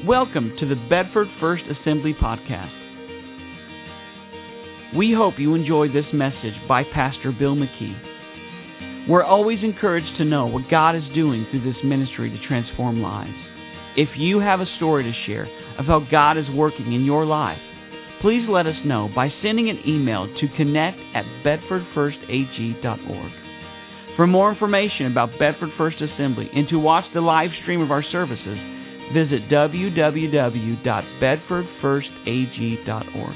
Welcome to the Bedford First Assembly Podcast. We hope you enjoyed this message by Pastor Bill McKee. We're always encouraged to know what God is doing through this ministry to transform lives. If you have a story to share of how God is working in your life, please let us know by sending an email to connect@bedfordfirstag.org. For more information about Bedford First Assembly and to watch the live stream of our services, visit www.bedfordfirstag.org.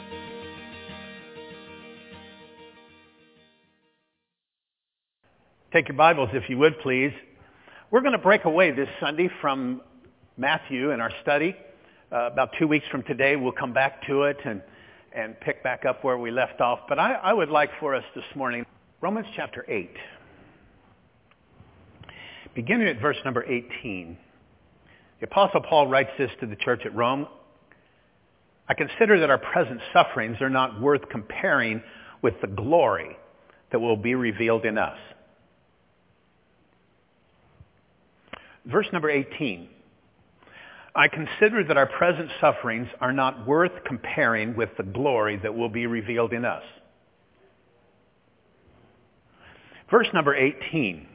Take your Bibles, if you would, please. We're going to break away this Sunday from Matthew in our study. About 2 weeks from today, we'll come back to it and pick back up where we left off. But I would like for us this morning, Romans chapter 8, beginning at verse number 18. The Apostle Paul writes this to the church at Rome. I consider that our present sufferings are not worth comparing with the glory that will be revealed in us. Verse number 18. I consider that our present sufferings are not worth comparing with the glory that will be revealed in us. Verse number 18.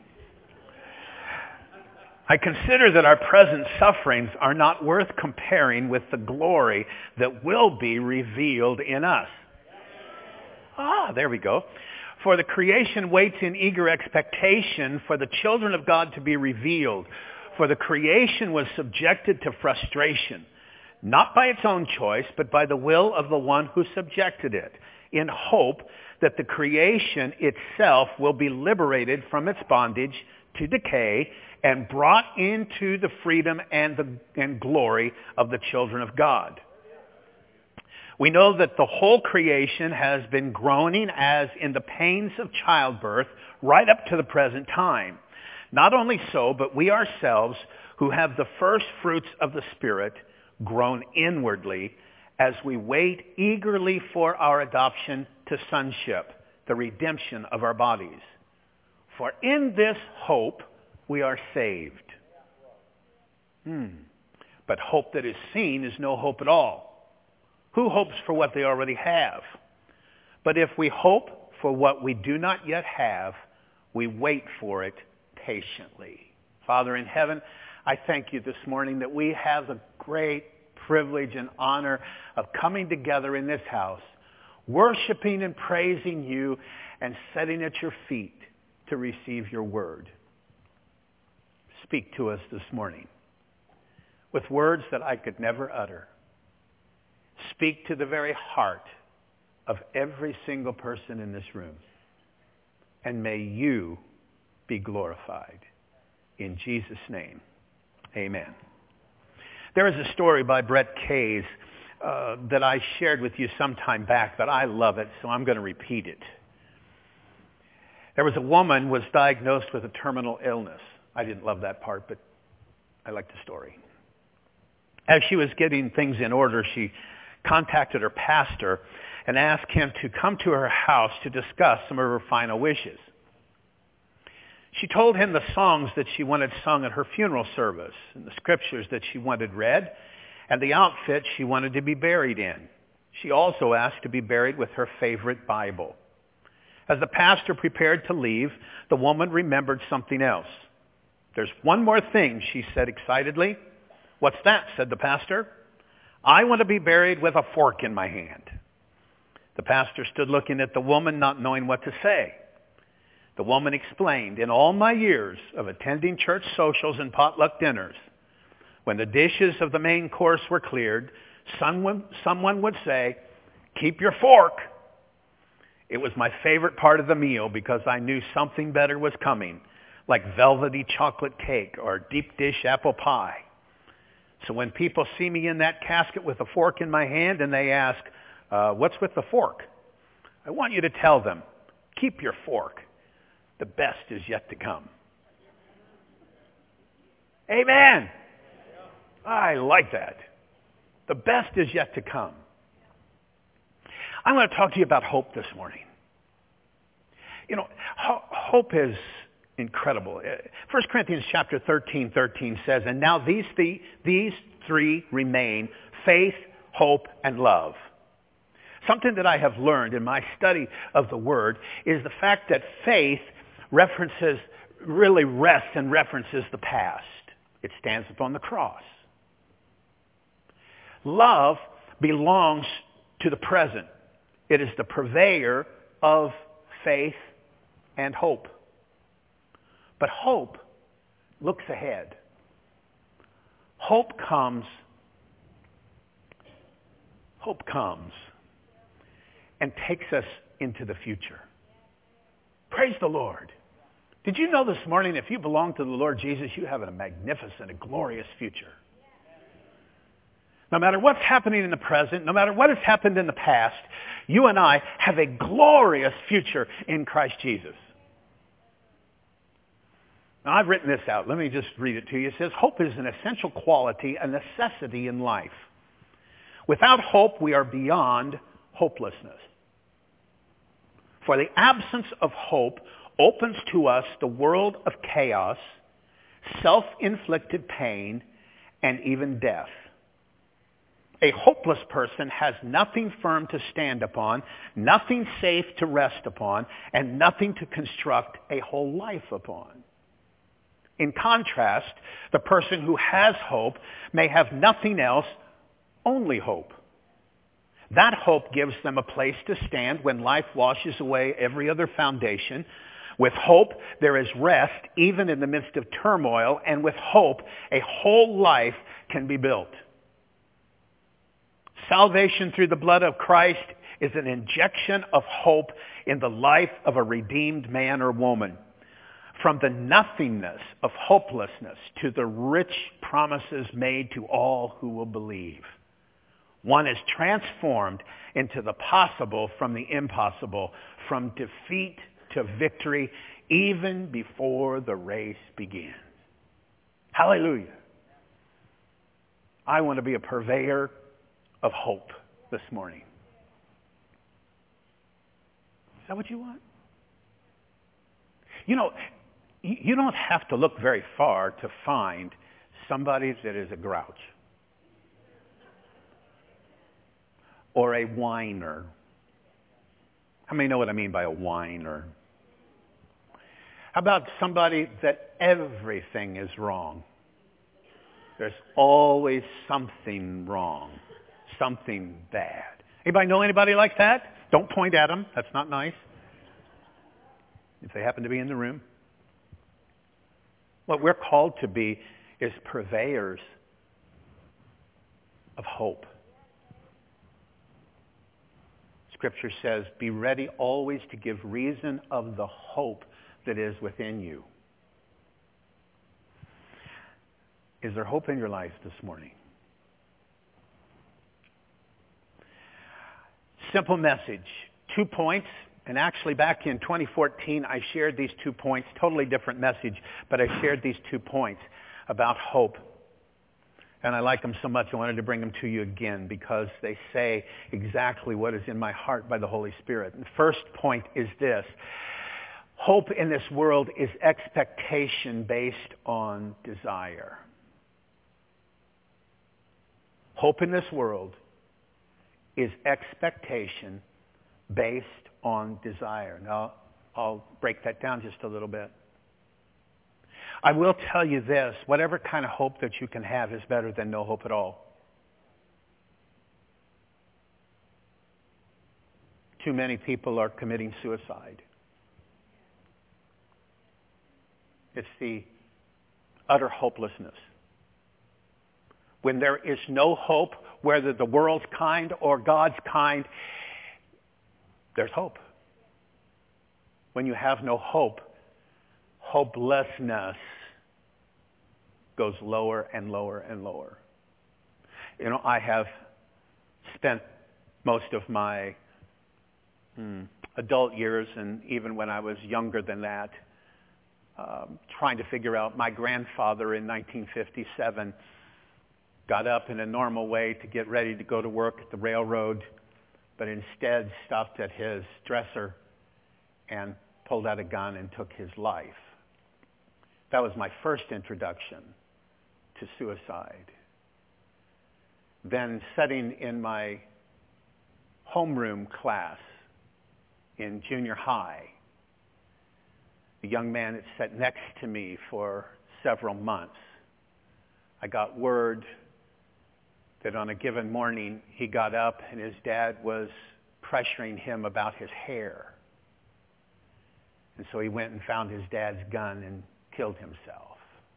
I consider that our present sufferings are not worth comparing with the glory that will be revealed in us. There we go. For the creation waits in eager expectation for the children of God to be revealed. For the creation was subjected to frustration, not by its own choice, but by the will of the one who subjected it, in hope that the creation itself will be liberated from its bondage to decay and brought into the freedom and glory of the children of God. We know that the whole creation has been groaning as in the pains of childbirth right up to the present time. Not only so, but we ourselves who have the first fruits of the Spirit groan inwardly as we wait eagerly for our adoption to sonship, the redemption of our bodies. For in this hope we are saved. But hope that is seen is no hope at all. Who hopes for what they already have? But if we hope for what we do not yet have, we wait for it patiently. Father in heaven, I thank you this morning that we have the great privilege and honor of coming together in this house, worshiping and praising you and sitting at your feet to receive your word. Speak to us this morning with words that I could never utter. Speak to the very heart of every single person in this room. And may you be glorified. In Jesus' name, amen. There is a story by Brett Case that I shared with you some time back, but I love it, so I'm going to repeat it. There was a woman who was diagnosed with a terminal illness. I didn't love that part, but I like the story. As she was getting things in order, she contacted her pastor and asked him to come to her house to discuss some of her final wishes. She told him the songs that she wanted sung at her funeral service, and the scriptures that she wanted read, and the outfit she wanted to be buried in. She also asked to be buried with her favorite Bible. As the pastor prepared to leave, the woman remembered something else. There's one more thing, she said excitedly. What's that? Said the pastor. I want to be buried with a fork in my hand. The pastor stood looking at the woman, not knowing what to say. The woman explained, in all my years of attending church socials and potluck dinners, when the dishes of the main course were cleared, someone would say, keep your fork. It was my favorite part of the meal because I knew something better was coming, like velvety chocolate cake or deep dish apple pie. So when people see me in that casket with a fork in my hand and they ask, what's with the fork? I want you to tell them, keep your fork. The best is yet to come. Amen. I like that. The best is yet to come. I'm going to talk to you about hope this morning. You know, hope is incredible. 1 Corinthians chapter 13 says, and now these three remain, faith, hope, and love. Something that I have learned in my study of the Word is the fact that faith really rests and references the past. It stands upon the cross. Love belongs to the present. It is the purveyor of faith and hope. But hope looks ahead. Hope comes and takes us into the future. Praise the Lord. Did you know this morning, if you belong to the Lord Jesus, you have a magnificent, a glorious future? No matter what's happening in the present, no matter what has happened in the past, you and I have a glorious future in Christ Jesus. Now, I've written this out. Let me just read it to you. It says, hope is an essential quality, a necessity in life. Without hope, we are beyond hopelessness. For the absence of hope opens to us the world of chaos, self-inflicted pain, and even death. A hopeless person has nothing firm to stand upon, nothing safe to rest upon, and nothing to construct a whole life upon. In contrast, the person who has hope may have nothing else, only hope. That hope gives them a place to stand when life washes away every other foundation. With hope, there is rest even in the midst of turmoil, and with hope, a whole life can be built. Salvation through the blood of Christ is an injection of hope in the life of a redeemed man or woman. From the nothingness of hopelessness to the rich promises made to all who will believe. One is transformed into the possible from the impossible, from defeat to victory, even before the race begins. Hallelujah. I want to be a purveyor of hope this morning. Is that what you want? You know, you don't have to look very far to find somebody that is a grouch or a whiner. How many know what I mean by a whiner? How about somebody that everything is wrong? There's always something wrong, something bad. Anybody know anybody like that? Don't point at them. That's not nice. If they happen to be in the room. What we're called to be is purveyors of hope. Scripture says, be ready always to give reason of the hope that is within you. Is there hope in your life this morning? Simple message. 2 points. And actually back in 2014, I shared these 2 points, totally different message, but I shared these 2 points about hope. And I like them so much, I wanted to bring them to you again because they say exactly what is in my heart by the Holy Spirit. And the first point is this. Hope in this world is expectation based on desire. Hope in this world is expectation based on desire. Now, I'll break that down just a little bit. I will tell you this, whatever kind of hope that you can have is better than no hope at all. Too many people are committing suicide. It's the utter hopelessness. When there is no hope, whether the world's kind or God's kind, there's hope. When you have no hope, hopelessness goes lower and lower and lower. You know, I have spent most of my adult years, and even when I was younger than that, trying to figure out. My grandfather in 1957 got up in a normal way to get ready to go to work at the railroad, but instead stopped at his dresser and pulled out a gun and took his life. That was my first introduction to suicide. Then sitting in my homeroom class in junior high, the young man that sat next to me for several months, I got word that on a given morning he got up and his dad was pressuring him about his hair. And so he went and found his dad's gun and killed himself.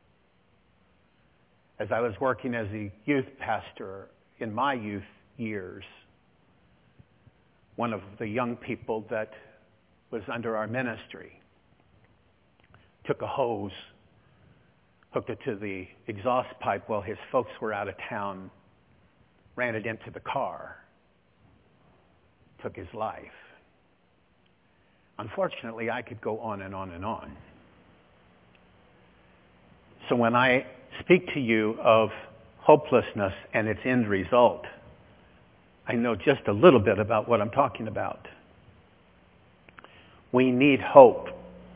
As I was working as a youth pastor in my youth years, one of the young people that was under our ministry took a hose, hooked it to the exhaust pipe while his folks were out of town, ran it into the car, took his life. Unfortunately, I could go on and on and on. So when I speak to you of hopelessness and its end result, I know just a little bit about what I'm talking about. We need hope.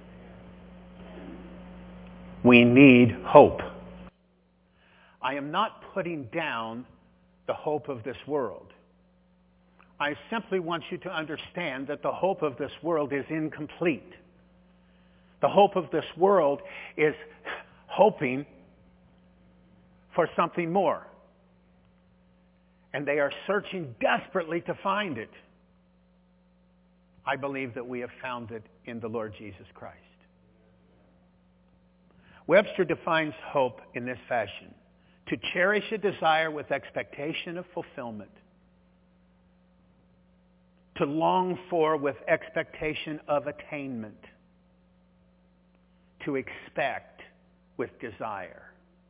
We need hope. I am not putting down the hope of this world. I simply want you to understand that the hope of this world is incomplete. The hope of this world is hoping for something more. And they are searching desperately to find it. I believe that we have found it in the Lord Jesus Christ. Webster defines hope in this fashion: to cherish a desire with expectation of fulfillment, to long for with expectation of attainment, to expect with desire.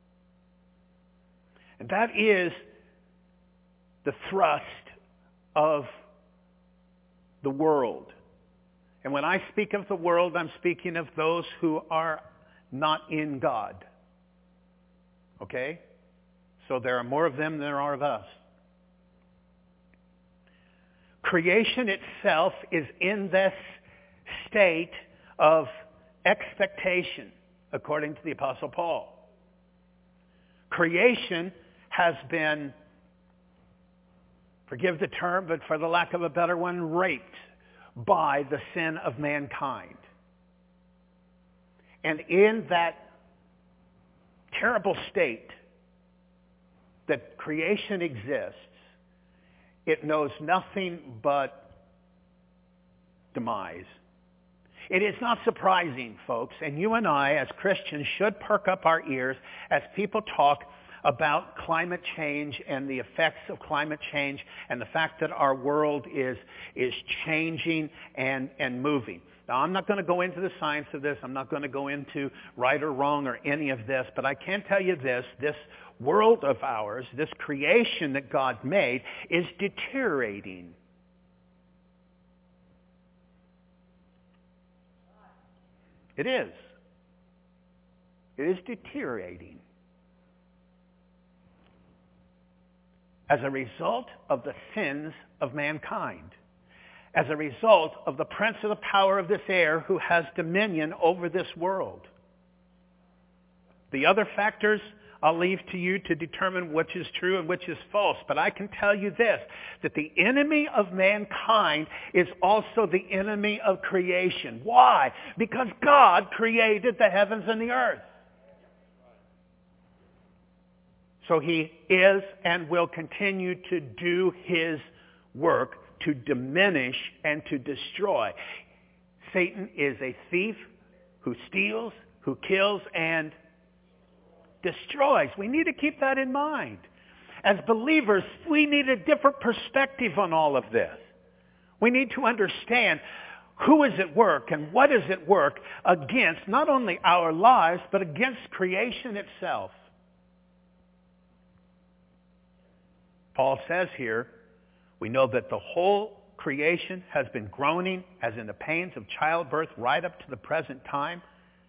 And that is the thrust of the world. And when I speak of the world, I'm speaking of those who are not in God. Okay? So there are more of them than there are of us. Creation itself is in this state of expectation, according to the Apostle Paul. Creation has been, forgive the term, but for the lack of a better one, raped by the sin of mankind. And in that terrible state that creation exists, it knows nothing but demise. It is not surprising, folks, and you and I as Christians should perk up our ears as people talk about climate change and the effects of climate change and the fact that our world is changing and moving. Now, I'm not going to go into the science of this. I'm not going to go into right or wrong or any of this, but I can tell you this world of ours, this creation that God made, is deteriorating. It is. It is deteriorating. As a result of the sins of mankind. As a result of the prince of the power of this air who has dominion over this world. The other factors I'll leave to you to determine which is true and which is false. But I can tell you this, that the enemy of mankind is also the enemy of creation. Why? Because God created the heavens and the earth. So he is and will continue to do his work to diminish and to destroy. Satan is a thief who steals, who kills, and destroys. We need to keep that in mind. As believers, we need a different perspective on all of this. We need to understand who is at work and what is at work against not only our lives, but against creation itself. Paul says here, we know that the whole creation has been groaning as in the pains of childbirth right up to the present time.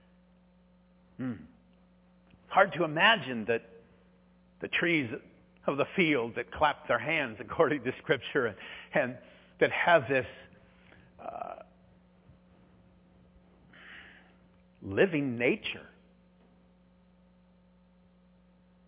Hard to imagine that the trees of the field that clap their hands according to Scripture and that have this living nature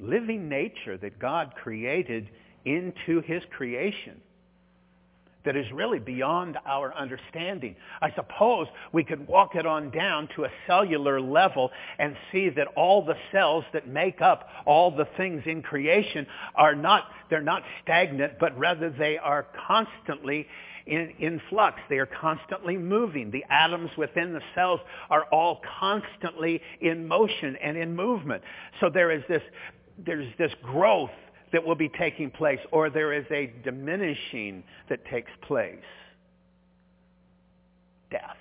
living nature that God created into his creation that is really beyond our understanding. I suppose we could walk it on down to a cellular level and see that all the cells that make up all the things in creation they're not stagnant, but rather they are constantly in flux. They are constantly moving. The atoms within the cells are all constantly in motion and in movement. So there's this growth that will be taking place, or there is a diminishing that takes place. Death.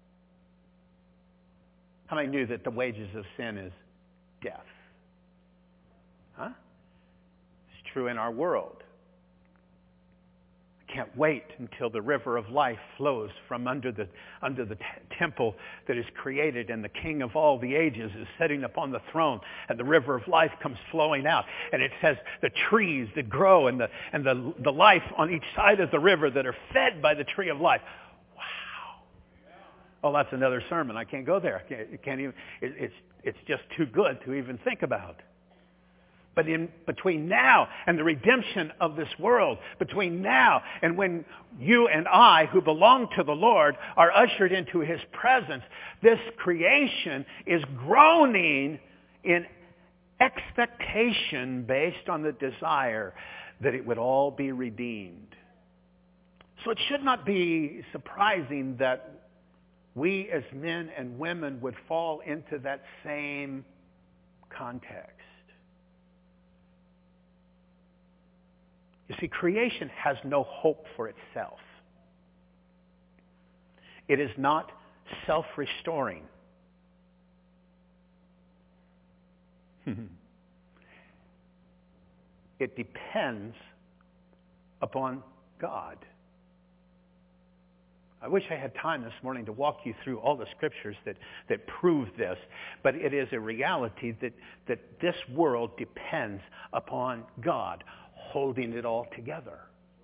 How many knew that the wages of sin is death? Huh? It's true in our world. I can't wait until the river of life flows from under the temple that is created, and the King of all the ages is sitting upon the throne, and the river of life comes flowing out. And it says the trees that grow and the life on each side of the river that are fed by the tree of life. Wow. Oh, that's another sermon. I can't go there. I can't even. It's just too good to even think about. But in between now and the redemption of this world, between now and when you and I, who belong to the Lord, are ushered into his presence, this creation is groaning in expectation based on the desire that it would all be redeemed. So it should not be surprising that we as men and women would fall into that same context. You see, creation has no hope for itself. It is not self-restoring. It depends upon God. I wish I had time this morning to walk you through all the scriptures that prove this, but it is a reality that this world depends upon God holding it all together.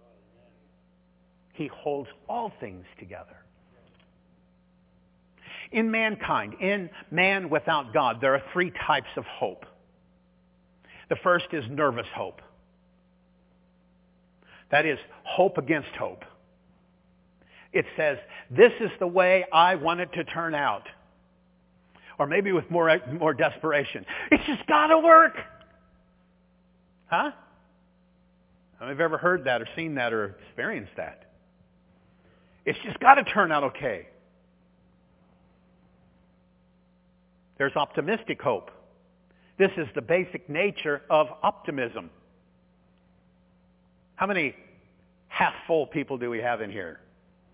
He holds all things together. In mankind, in man without God, there are three types of hope. The first is nervous hope. That is hope against hope. It says, this is the way I want it to turn out. Or maybe with more desperation. It's just got to work. Huh? How many have ever heard that or seen that or experienced that? It's just got to turn out okay. There's optimistic hope. This is the basic nature of optimism. How many half-full people do we have in here?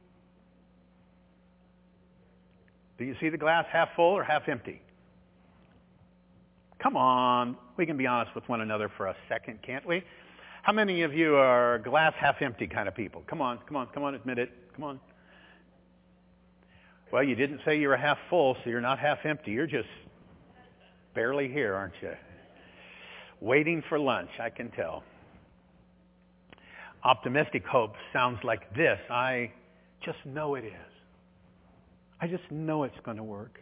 Do you see the glass half full or half empty? Come on. We can be honest with one another for a second, can't we? How many of you are glass half empty kind of people? Come on, admit it. Come on. Well, you didn't say you were half full, so you're not half empty. You're just barely here, aren't you? Waiting for lunch, I can tell. Optimistic hope sounds like this. I just know it is. I just know it's going to work.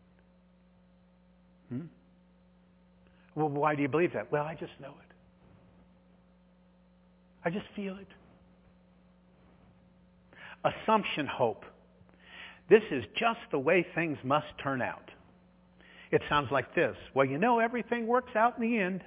Well, why do you believe that? Well, I just know it. I just feel it. Assumption hope. This is just the way things must turn out. It sounds like this. Well, you know, everything works out in the end.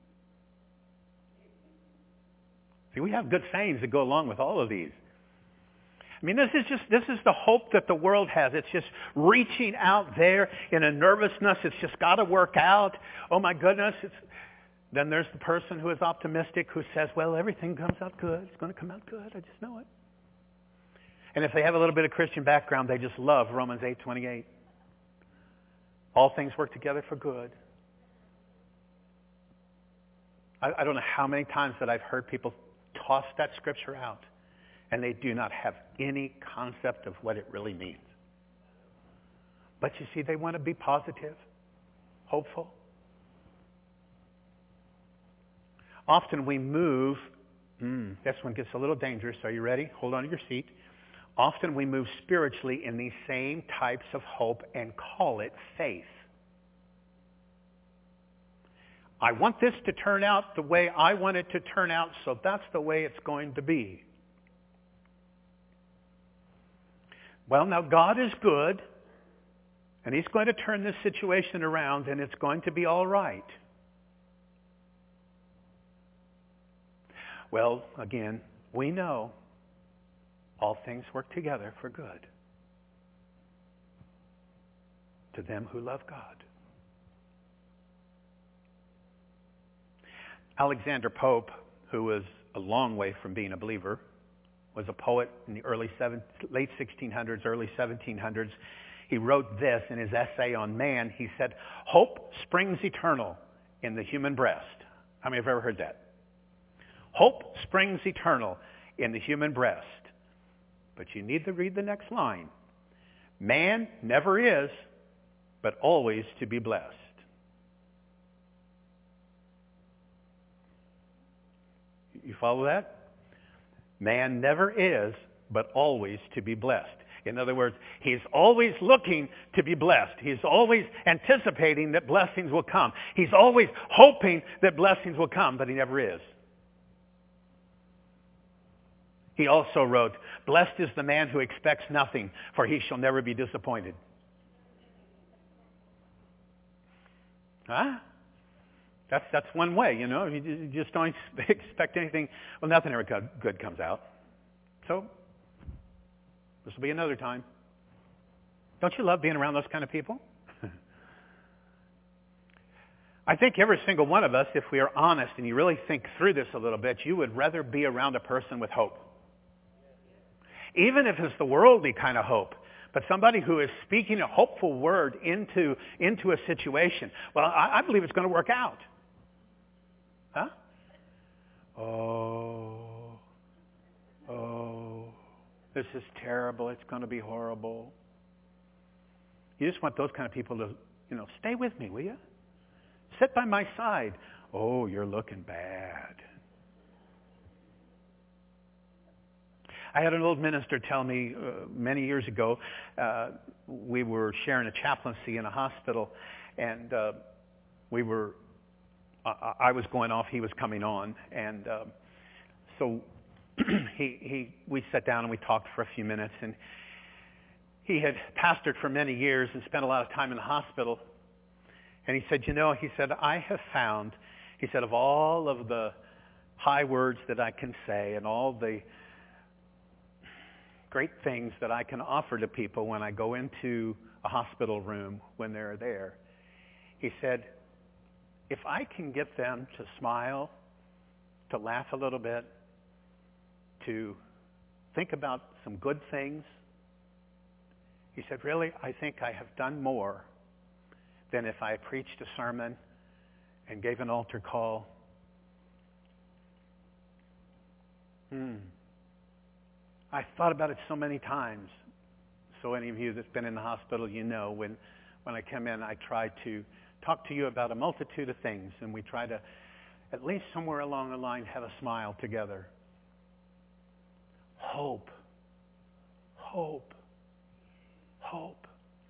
See, we have good sayings that go along with all of these. I mean, this is the hope that the world has. It's just reaching out there in a nervousness. It's just got to work out. Oh my goodness. Then there's the person who is optimistic who says, well, everything comes out good. It's going to come out good. I just know it. And if they have a little bit of Christian background, they just love Romans 8:28. All things work together for good. I don't know how many times that I've heard people toss that scripture out, and they do not have any concept of what it really means. But you see, they want to be positive, hopeful. Often we move, this one gets a little dangerous. Are you ready? Hold on to your seat. Often we move spiritually in these same types of hope and call it faith. I want this to turn out the way I want it to turn out, so that's the way it's going to be. Well, now God is good, and He's going to turn this situation around, and it's going to be all right. Well, again, we know all things work together for good to them who love God. Alexander Pope, who was a long way from being a believer, was a poet in the late 1600s, early 1700s. He wrote this in his essay on man. He said, "Hope springs eternal in the human breast." How many have ever heard that? Hope springs eternal in the human breast. But you need to read the next line. Man never is, but always to be blessed. You follow that? Man never is, but always to be blessed. In other words, he's always looking to be blessed. He's always anticipating that blessings will come. He's always hoping that blessings will come, but he never is. He also wrote, "Blessed is the man who expects nothing, for he shall never be disappointed." Huh? That's one way, you know. You just don't expect anything. Well, nothing ever good comes out. So, this will be another time. Don't you love being around those kind of people? I think every single one of us, if we are honest and you really think through this a little bit, you would rather be around a person with hope. Even if it's the worldly kind of hope. But somebody who is speaking a hopeful word into a situation. Well, I believe it's going to work out. Huh? Oh, this is terrible. It's going to be horrible. You just want those kind of people to, stay with me, will you? Sit by my side. Oh, you're looking bad. I had an old minister tell me many years ago, we were sharing a chaplaincy in a hospital, and I was going off, he was coming on, and so we sat down and we talked for a few minutes, and he had pastored for many years and spent a lot of time in the hospital, and he said, I have found, he said, of all of the high words that I can say and all the great things that I can offer to people when I go into a hospital room when they're there, he said, if I can get them to smile, to laugh a little bit, to think about some good things, he said, really, I think I have done more than if I preached a sermon and gave an altar call. I thought about it so many times. So any of you that's been in the hospital, when I come in, I try to talk to you about a multitude of things, and we try to, at least somewhere along the line, have a smile together. Hope. Hope. Hope.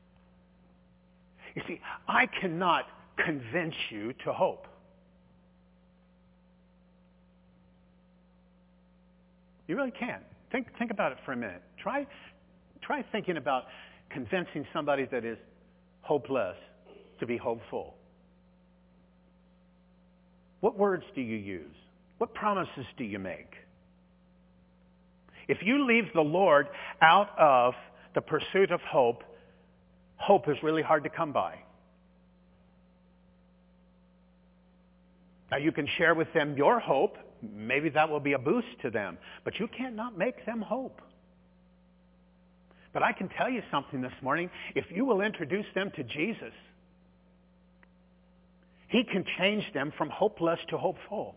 You see, I cannot convince you to hope. You really can't. Think about it for a minute. Try thinking about convincing somebody that is hopeless to be hopeful. What words do you use? What promises do you make? If you leave the Lord out of the pursuit of hope, hope is really hard to come by. Now you can share with them your hope. Maybe that will be a boost to them. But you cannot make them hope. But I can tell you something this morning. If you will introduce them to Jesus, He can change them from hopeless to hopeful.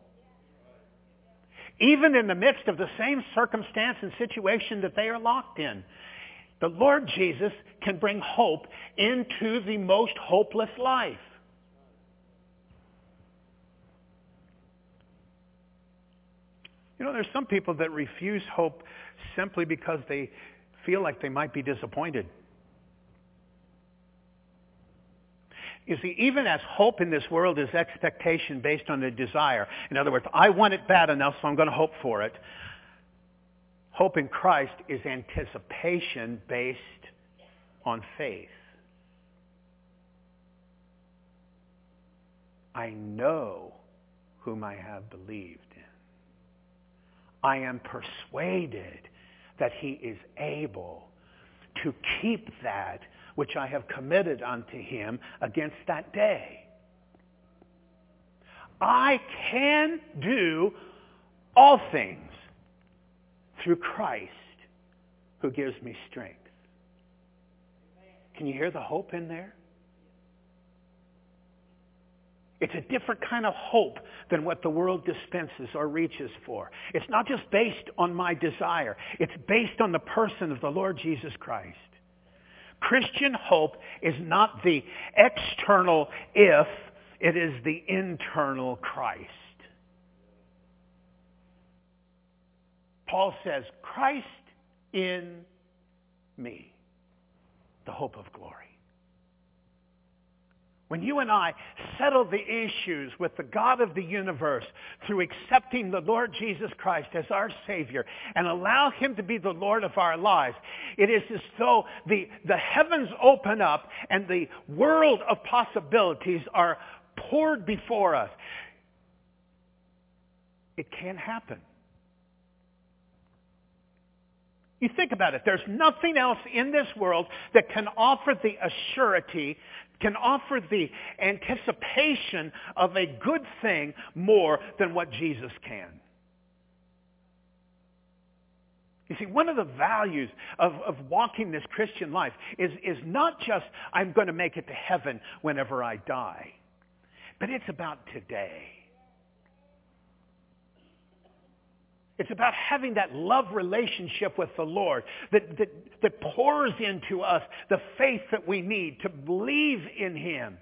Even in the midst of the same circumstance and situation that they are locked in, the Lord Jesus can bring hope into the most hopeless life. There's some people that refuse hope simply because they feel like they might be disappointed. You see, even as hope in this world is expectation based on a desire. In other words, I want it bad enough, so I'm going to hope for it. Hope in Christ is anticipation based on faith. I know whom I have believed in. I am persuaded that he is able to keep that which I have committed unto him against that day. I can do all things through Christ who gives me strength. Can you hear the hope in there? It's a different kind of hope than what the world dispenses or reaches for. It's not just based on my desire. It's based on the person of the Lord Jesus Christ. Christian hope is not the external if, it is the internal Christ. Paul says, Christ in me, the hope of glory. When you and I settle the issues with the God of the universe through accepting the Lord Jesus Christ as our Savior and allow him to be the Lord of our lives, it is as though the heavens open up and the world of possibilities are poured before us. It can happen. You think about it. There's nothing else in this world that can offer the assurity, can offer the anticipation of a good thing more than what Jesus can. You see, one of the values of walking this Christian life is not just I'm going to make it to heaven whenever I die, but it's about today. It's about having that love relationship with the Lord that pours into us the faith that we need to believe in him.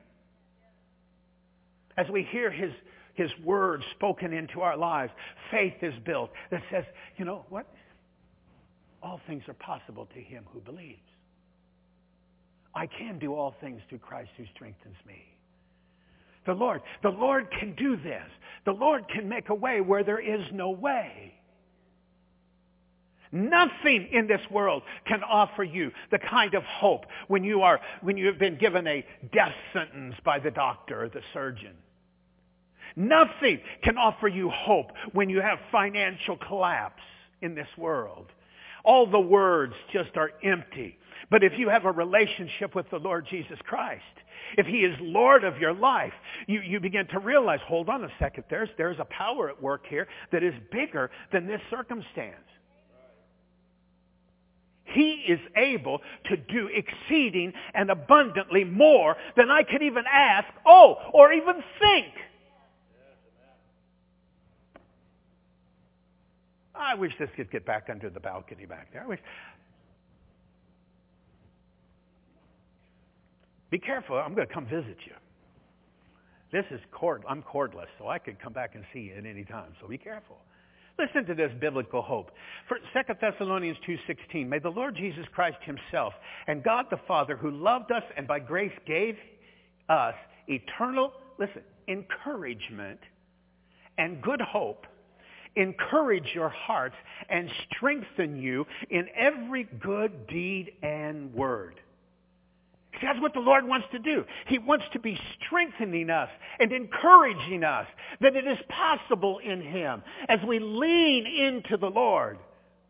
As we hear his words spoken into our lives, faith is built that says, you know what? All things are possible to him who believes. I can do all things through Christ who strengthens me. The Lord can do this. The Lord can make a way where there is no way. Nothing in this world can offer you the kind of hope when you have been given a death sentence by the doctor or the surgeon. Nothing can offer you hope when you have financial collapse in this world. All the words just are empty. But if you have a relationship with the Lord Jesus Christ, if he is Lord of your life, you begin to realize, hold on a second, there's a power at work here that is bigger than this circumstance. He is able to do exceeding and abundantly more than I could even ask, or even think. I wish this could get back under the balcony back there. Be careful, I'm going to come visit you. This is I'm cordless, so I could come back and see you at any time, so be careful. Listen to this biblical hope. For 2 Thessalonians 2:16, may the Lord Jesus Christ himself and God the Father, who loved us and by grace gave us eternal, encouragement and good hope, encourage your hearts and strengthen you in every good deed and word. That's what the Lord wants to do. He wants to be strengthening us and encouraging us that it is possible in him. As we lean into the Lord,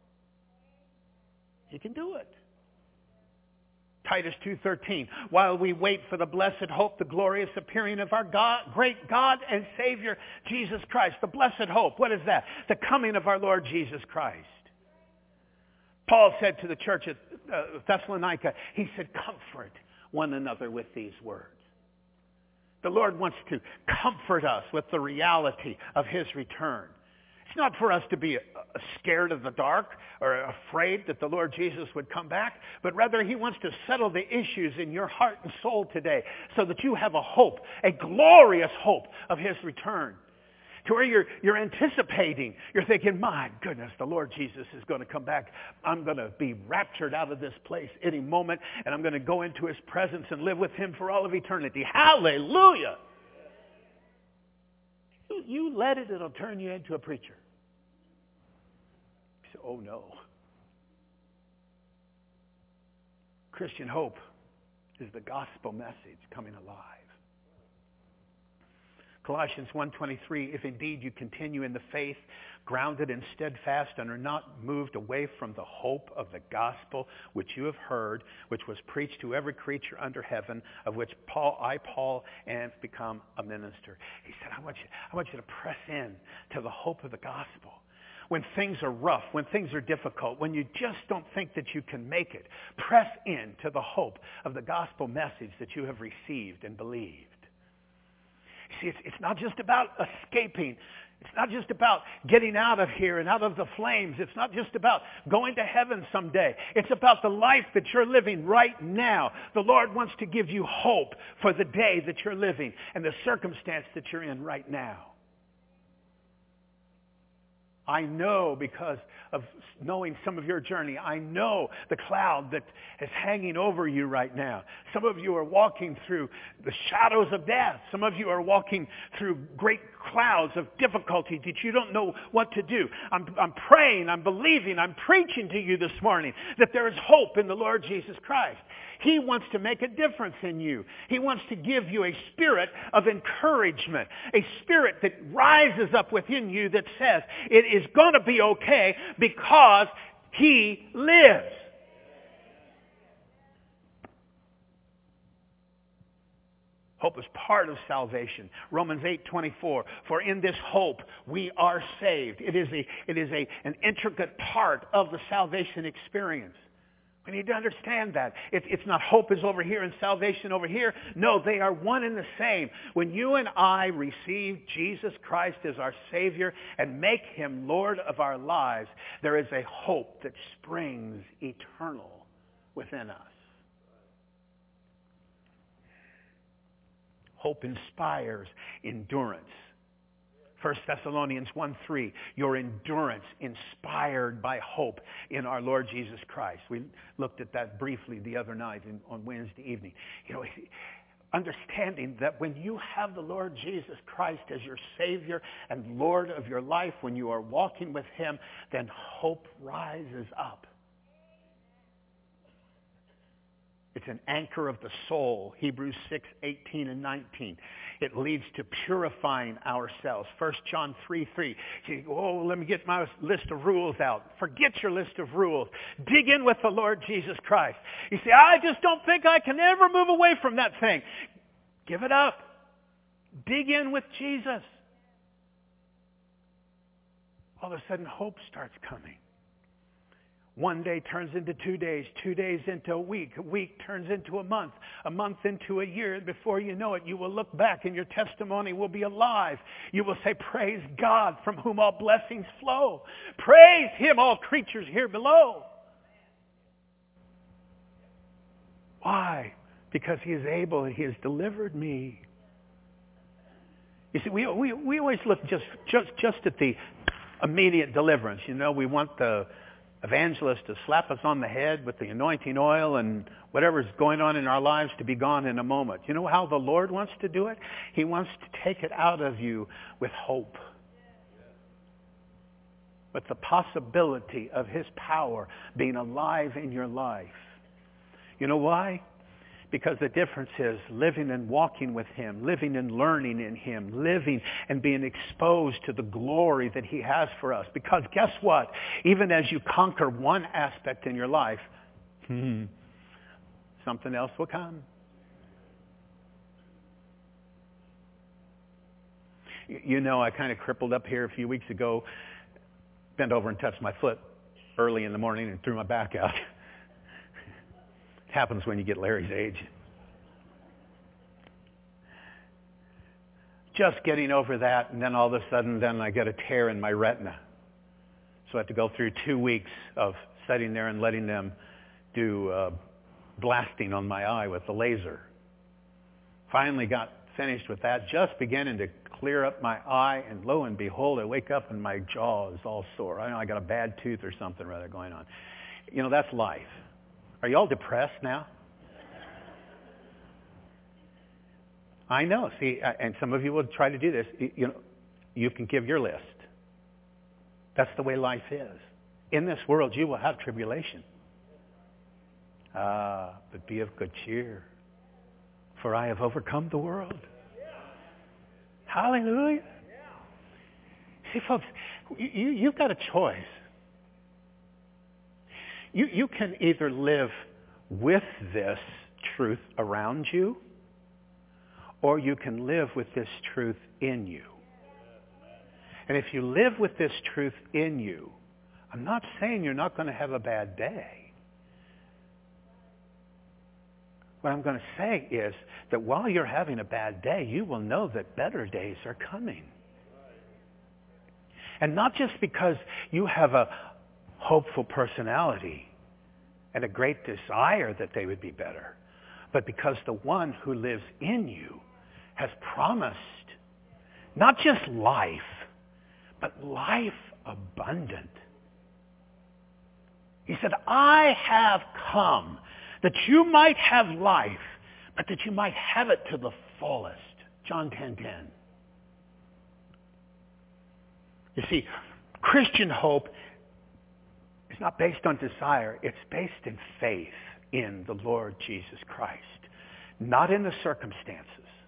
he can do it. Titus 2:13, while we wait for the blessed hope, the glorious appearing of our great God and Savior, Jesus Christ. The blessed hope, what is that? The coming of our Lord Jesus Christ. Paul said to the church at Thessalonica, he said, comfort one another with these words. The Lord wants to comfort us with the reality of his return. It's not for us to be scared of the dark or afraid that the Lord Jesus would come back, but rather he wants to settle the issues in your heart and soul today so that you have a hope, a glorious hope of his return. to where you're anticipating. You're thinking, my goodness, the Lord Jesus is going to come back. I'm going to be raptured out of this place any moment, and I'm going to go into his presence and live with him for all of eternity. Hallelujah! You let it, it'll turn you into a preacher. You say, oh no. Christian hope is the gospel message coming alive. Colossians 1:23, if indeed you continue in the faith, grounded and steadfast, and are not moved away from the hope of the gospel which you have heard, which was preached to every creature under heaven, of which Paul, am become a minister. He said, I want you to press in to the hope of the gospel. When things are rough, when things are difficult, when you just don't think that you can make it, press in to the hope of the gospel message that you have received and believed. See, it's not just about escaping. It's not just about getting out of here and out of the flames. It's not just about going to heaven someday. It's about the life that you're living right now. The Lord wants to give you hope for the day that you're living and the circumstance that you're in right now. I know, because of knowing some of your journey, I know the cloud that is hanging over you right now. Some of you are walking through the shadows of death. Some of you are walking through great clouds of difficulty that you don't know what to do. I'm praying, I'm believing, I'm preaching to you this morning that there is hope in the Lord Jesus Christ. He wants to make a difference in you. He wants to give you a spirit of encouragement, a spirit that rises up within you that says it is going to be okay because He lives. Hope is part of salvation. Romans 8:24. For in this hope we are saved. It is an intricate part of the salvation experience. We need to understand that. It's not hope is over here and salvation over here. No, they are one and the same. When you and I receive Jesus Christ as our Savior and make Him Lord of our lives, there is a hope that springs eternal within us. Hope inspires endurance. 1 Thessalonians 1:3, your endurance inspired by hope in our Lord Jesus Christ. We looked at that briefly the other night on Wednesday evening. You know, understanding that when you have the Lord Jesus Christ as your Savior and Lord of your life, when you are walking with Him, then hope rises up. It's an anchor of the soul. Hebrews 6:18 and 19. It leads to purifying ourselves. 1 John 3:3. You go, oh, let me get my list of rules out. Forget your list of rules. Dig in with the Lord Jesus Christ. You say, I just don't think I can ever move away from that thing. Give it up. Dig in with Jesus. All of a sudden, hope starts coming. One day turns into 2 days, 2 days into a week turns into a month into a year, and before you know it, you will look back and your testimony will be alive. You will say, praise God, from whom all blessings flow. Praise Him, all creatures here below. Why? Because He is able and He has delivered me. You see, we always look just at the immediate deliverance. You know, we want the evangelist to slap us on the head with the anointing oil and whatever's going on in our lives to be gone in a moment. You know how the Lord wants to do it? He wants to take it out of you with hope, with the possibility of His power being alive in your life. You know why? Because the difference is living and walking with Him, living and learning in Him, living and being exposed to the glory that He has for us. Because guess what? Even as you conquer one aspect in your life, something else will come. You know, I kind of crippled up here a few weeks ago, bent over and touched my foot early in the morning and threw my back out. It happens when you get Larry's age. Just getting over that, and then all of a sudden, then I get a tear in my retina. So I have to go through 2 weeks of sitting there and letting them do blasting on my eye with the laser. Finally got finished with that, just beginning to clear up my eye, and lo and behold, I wake up and my jaw is all sore. I know I got a bad tooth or something rather going on. You know, that's life. Are you all depressed now? I know. See, and some of you will try to do this. You know, you can give your list. That's the way life is. In this world, you will have tribulation. But be of good cheer, for I have overcome the world. Hallelujah. See, folks, you've got a choice. You can either live with this truth around you, or you can live with this truth in you. And if you live with this truth in you, I'm not saying you're not going to have a bad day. What I'm going to say is that while you're having a bad day, you will know that better days are coming. And not just because you have a hopeful personality and a great desire that they would be better, but because the one who lives in you has promised not just life, but life abundant. He said, I have come that you might have life, but that you might have it to the fullest. John 10:10. You see, Christian hope is not based on desire. It's based in faith in the Lord Jesus Christ, not in the circumstances.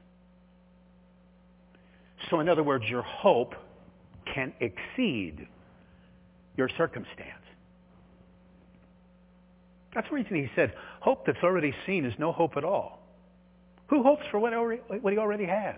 So in other words, your hope can exceed your circumstance. That's the reason he said, hope that's already seen is no hope at all. Who hopes for what he already has?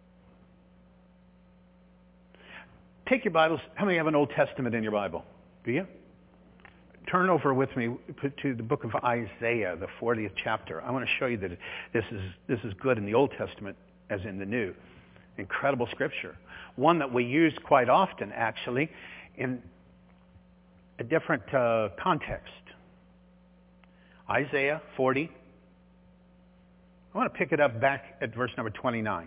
Take your Bibles. How many have an Old Testament in your Bible? Do you? Turn over with me to the book of Isaiah, the 40th chapter. I want to show you that this is good in the Old Testament as in the New. Incredible scripture. One that we use quite often, actually, in a different context. Isaiah 40. I want to pick it up back at verse number 29.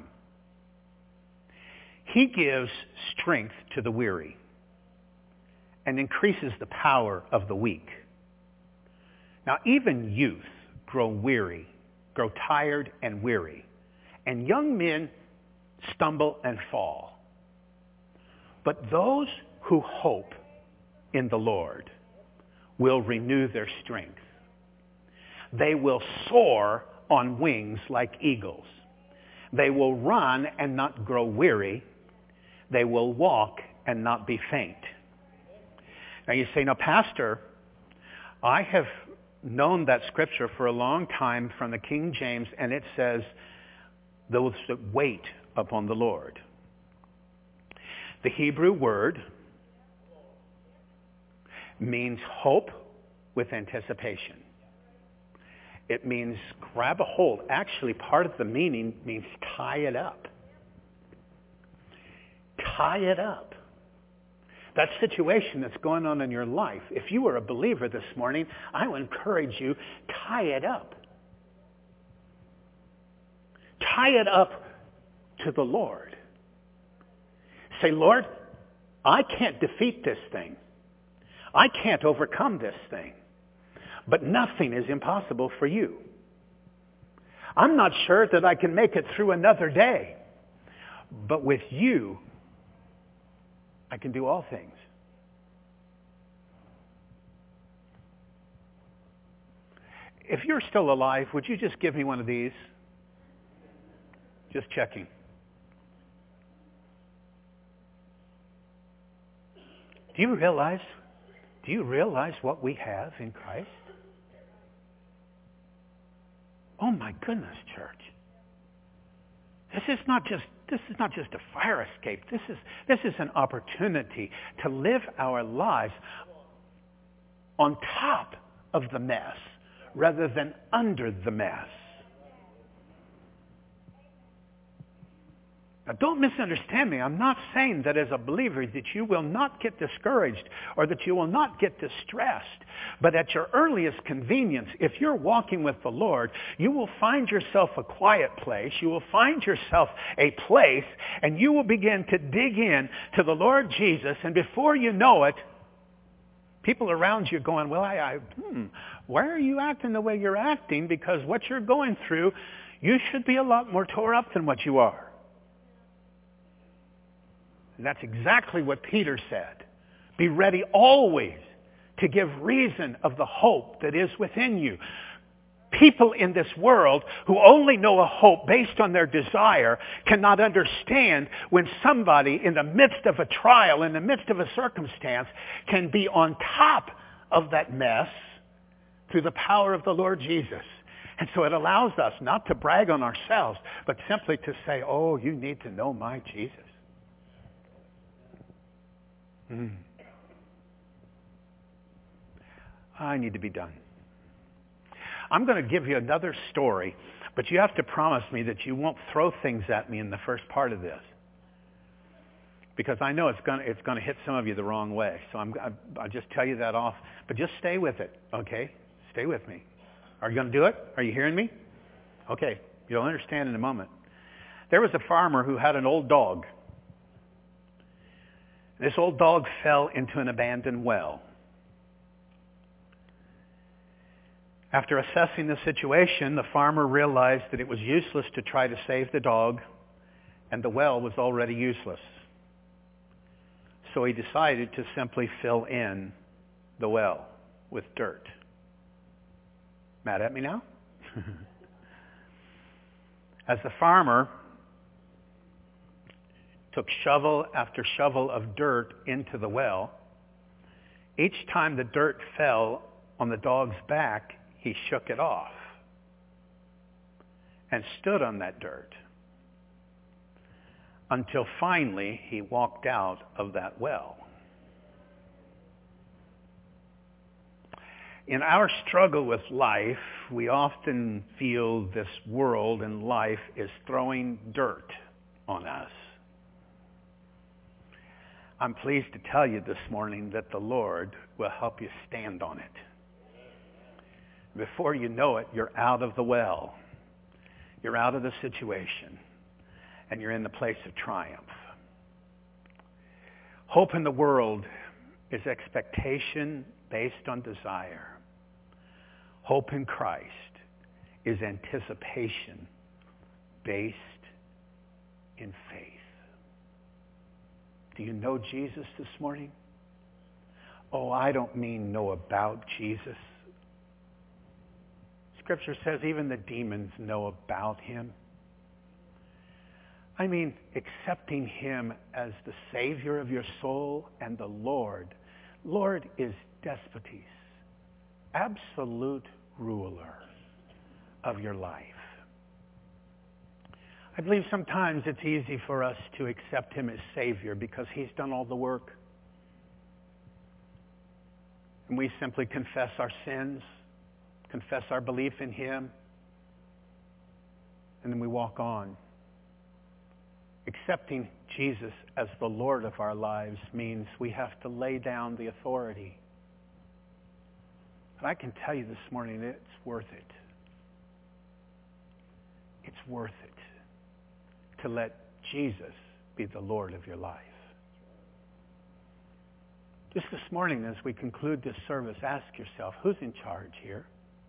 He gives strength to the weary and increases the power of the weak. Now, even youth grow weary, grow tired and weary, and young men stumble and fall. But those who hope in the Lord will renew their strength. They will soar on wings like eagles. They will run and not grow weary. They will walk and not be faint. Now you say, now Pastor, I have known that scripture for a long time from the King James, and it says, those that wait upon the Lord. The Hebrew word means hope with anticipation. It means grab a hold. Actually, part of the meaning means tie it up. Tie it up. That situation that's going on in your life, if you were a believer this morning, I would encourage you, tie it up. Tie it up to the Lord. Say, Lord, I can't defeat this thing. I can't overcome this thing. But nothing is impossible for you. I'm not sure that I can make it through another day. But with you, I can do all things. If you're still alive, would you just give me one of these? Just checking. Do you realize what we have in Christ? Oh my goodness, church. This is not just a fire escape. This is an opportunity to live our lives on top of the mess rather than under the mess. Now, don't misunderstand me. I'm not saying that as a believer that you will not get discouraged or that you will not get distressed. But at your earliest convenience, if you're walking with the Lord, you will find yourself a quiet place. You will find yourself a place, and you will begin to dig in to the Lord Jesus. And before you know it, people around you going, well, why are you acting the way you're acting? Because what you're going through, you should be a lot more tore up than what you are. And that's exactly what Peter said. Be ready always to give reason of the hope that is within you. People in this world who only know a hope based on their desire cannot understand when somebody in the midst of a trial, in the midst of a circumstance, can be on top of that mess through the power of the Lord Jesus. And so it allows us not to brag on ourselves, but simply to say, oh, you need to know my Jesus. I need to be done. I'm going to give you another story, but you have to promise me that you won't throw things at me in the first part of this, because I know it's going to hit some of you the wrong way. So I'll just tell you that off, but just stay with it, okay? Stay with me. Are you going to do it? Are you hearing me? Okay, you'll understand in a moment. There was a farmer who had an old dog. This old dog fell into an abandoned well. After assessing the situation, the farmer realized that it was useless to try to save the dog, and the well was already useless. So he decided to simply fill in the well with dirt. Mad at me now? As the farmer took shovel after shovel of dirt into the well, each time the dirt fell on the dog's back, he shook it off and stood on that dirt until finally he walked out of that well. In our struggle with life, we often feel this world and life is throwing dirt on us. I'm pleased to tell you this morning that the Lord will help you stand on it. Before you know it, you're out of the well. You're out of the situation. And you're in the place of triumph. Hope in the world is expectation based on desire. Hope in Christ is anticipation based in faith. Do you know Jesus this morning? Oh, I don't mean know about Jesus. Scripture says even the demons know about him. I mean accepting him as the Savior of your soul and the Lord. Lord is despotes, absolute ruler of your life. I believe sometimes it's easy for us to accept him as Savior because he's done all the work. And we simply confess our sins, confess our belief in him, and then we walk on. Accepting Jesus as the Lord of our lives means we have to lay down the authority. But I can tell you this morning, it's worth it. It's worth it to let Jesus be the Lord of your life. Just this morning, as we conclude this service, ask yourself, who's in charge here?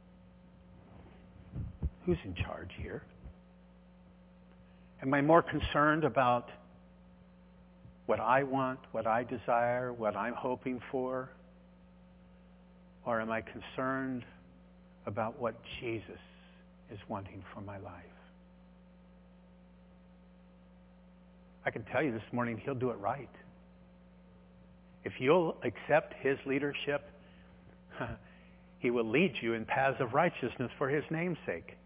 Who's in charge here? Am I more concerned about what I want, what I desire, what I'm hoping for? Or am I concerned about what Jesus is wanting for my life? I can tell you this morning, he'll do it right. If you'll accept his leadership, he will lead you in paths of righteousness for his name's sake.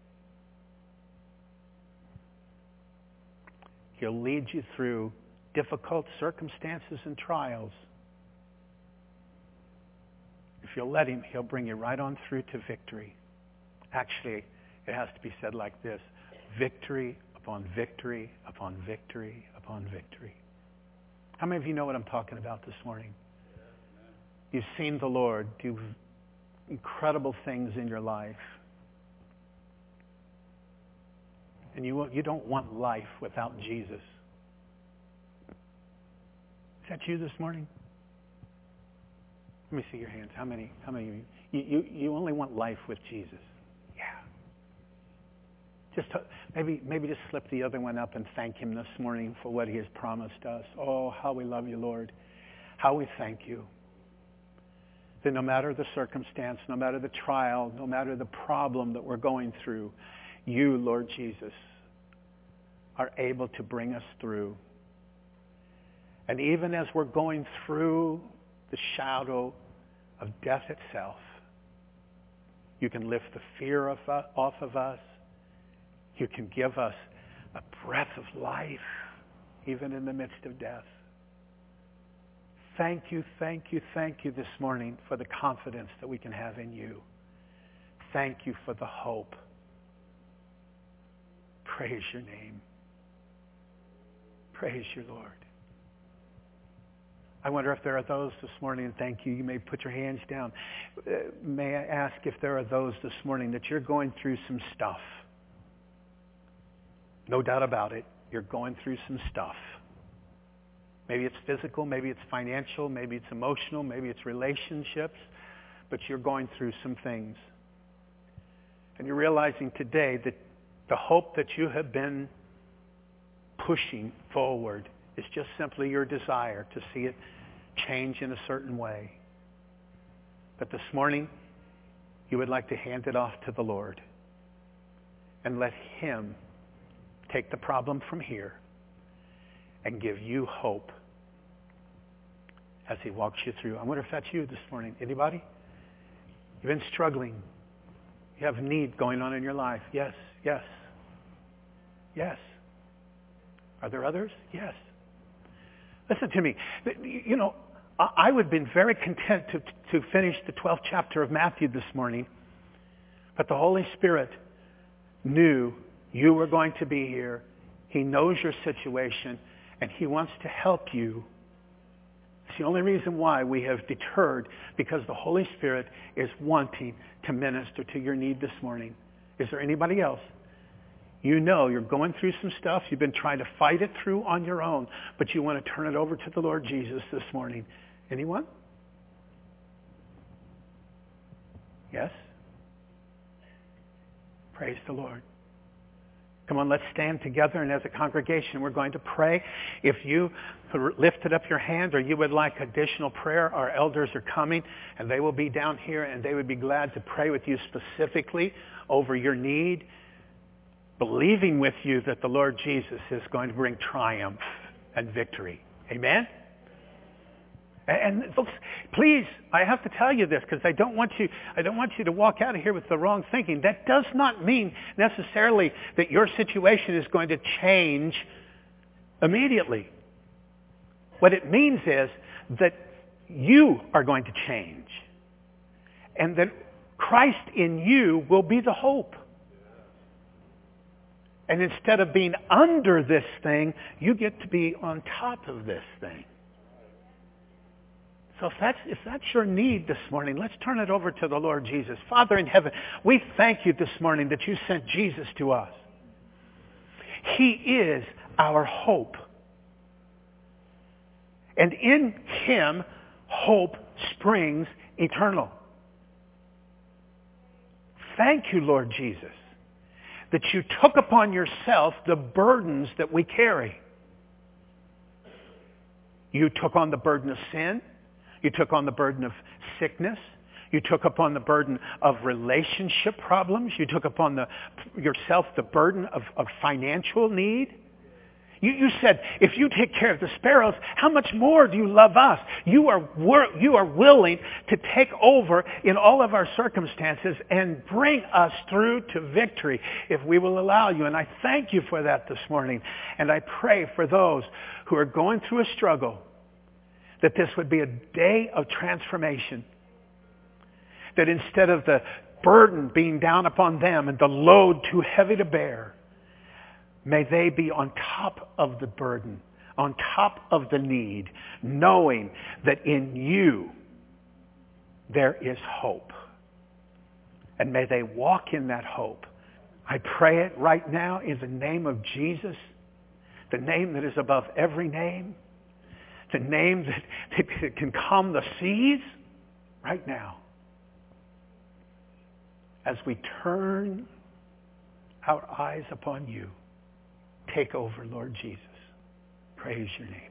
He'll lead you through difficult circumstances and trials. If you'll let him, he'll bring you right on through to victory. Actually, it has to be said like this: victory upon victory upon victory upon victory. How many of you know what I'm talking about this morning? You've seen the Lord do incredible things in your life. And you don't want life without Jesus. Is that you this morning? Let me see your hands. How many of you only want life with Jesus? Yeah. Maybe just slip the other one up and thank him this morning for what he has promised us. Oh, how we love you, Lord. How we thank you. That no matter the circumstance, no matter the trial, no matter the problem that we're going through, you, Lord Jesus, are able to bring us through. And even as we're going through the shadow of death itself, you can lift the fear off of us. You can give us a breath of life, even in the midst of death. Thank you this morning for the confidence that we can have in you. Thank you for the hope. Praise your name. Praise you, Lord. I wonder if there are those this morning, and thank you, you may put your hands down. May I ask if there are those this morning that you're going through some stuff? No doubt about it, you're going through some stuff. Maybe it's physical, maybe it's financial, maybe it's emotional, maybe it's relationships, but you're going through some things. And you're realizing today that the hope that you have been pushing forward is just simply your desire to see it change in a certain way. But this morning, you would like to hand it off to the Lord and let him take the problem from here and give you hope as he walks you through. I wonder if that's you this morning. Anybody? You've been struggling. You have need going on in your life. Yes, yes, yes. Are there others? Yes. Listen to me. You know, I would have been very content to finish the 12th chapter of Matthew this morning, but the Holy Spirit knew you were going to be here. He knows your situation, and he wants to help you. It's the only reason why we have deterred, because the Holy Spirit is wanting to minister to your need this morning. Is there anybody else? You know you're going through some stuff. You've been trying to fight it through on your own, but you want to turn it over to the Lord Jesus this morning. Anyone? Yes? Praise the Lord. Come on, let's stand together, and as a congregation, we're going to pray. If you lifted up your hand or you would like additional prayer, our elders are coming, and they will be down here, and they would be glad to pray with you specifically over your need, believing with you that the Lord Jesus is going to bring triumph and victory. Amen? And folks, please, I have to tell you this because I don't want you to walk out of here with the wrong thinking. That does not mean necessarily that your situation is going to change immediately. What it means is that you are going to change, and that Christ in you will be the hope. And instead of being under this thing, you get to be on top of this thing. So if that's your need this morning, let's turn it over to the Lord Jesus. Father in heaven, we thank you this morning that you sent Jesus to us. He is our hope. And in him, hope springs eternal. Thank you, Lord Jesus, that you took upon yourself the burdens that we carry. You took on the burden of sin. You took on the burden of sickness. You took upon the burden of relationship problems. You took upon yourself the burden of financial need. You said, if you take care of the sparrows, how much more do you love us? You are willing to take over in all of our circumstances and bring us through to victory if we will allow you. And I thank you for that this morning. And I pray for those who are going through a struggle, that this would be a day of transformation. That instead of the burden being down upon them and the load too heavy to bear, May they be on top of the burden, on top of the need, knowing that in you there is hope. And may they walk in that hope. I pray it right now in the name of Jesus, the name that is above every name, the name that can calm the seas right now. As we turn our eyes upon you, take over, Lord Jesus. Praise your name.